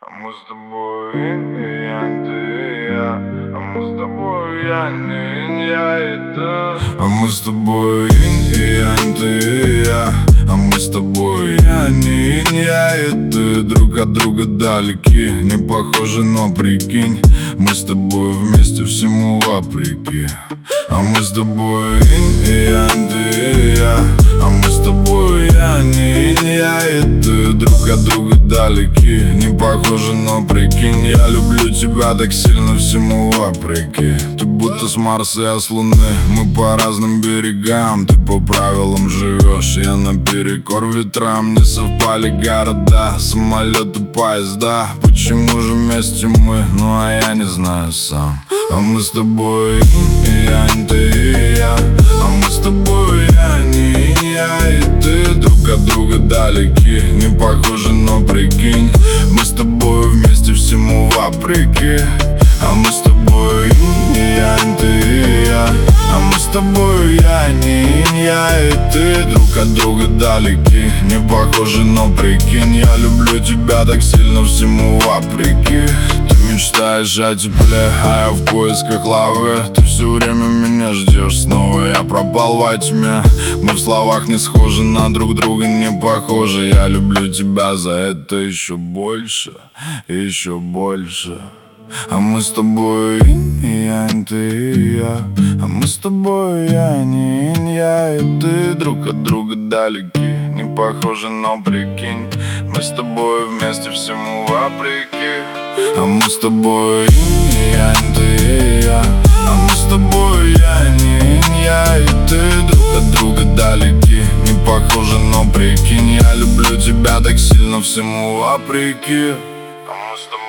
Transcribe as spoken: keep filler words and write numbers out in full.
А мы с тобой инь и янь, ты и я. А мы с тобой янь и инь, я и ты. А мы с тобой инь и янь, ты и я. А мы с тобой янь и инь, я и ты. Друг от друга далеки, не похожи, но прикинь, мы с тобой вместе всему вопреки. А мы с тобой инь и янь, ты и я. А мы с тобой янь и инь, я и ты. Друг от друга далеки, не похожи, но прикинь, я люблю тебя так сильно всему вопреки. Ты будто с Марса, я с Луны, мы по разным берегам. Ты по правилам живешь, я наперекор ветрам. Не совпали города, самолеты, поезда. Почему же вместе мы, ну а я не знаю сам. А мы с тобой инь и янь, ты и я. А мы с тобой янь и инь, я и ты. Друг от друга далеки, не похожи, но прикинь, мы с тобой вместе всему вопреки. А мы с тобой инь и янь, ты и я. А мы с тобой янь и инь, я и ты. Друг от друга далеки, не похожи, но прикинь, я люблю тебя так сильно всему вопреки. Ты мечтаешь о тепле, а я в поисках лавы. Ты все время меня ждешь снова, я пропал во тьме. Мы в словах не схожи, на друг друга не похожи. Я люблю тебя за это еще больше, еще больше. А мы с тобой инь и янь, ты и я. А мы с тобой янь и инь, я и ты. Друг от друга далеки, не похожи, но прикинь, мы с тобой вместе всему вопреки. А мы с тобой инь и янь, ты и я. А мы с тобой янь и инь, я и ты. Друг от друга далеки, не похожи, но прикинь, я люблю тебя так сильно всему вопреки. А мы с тобой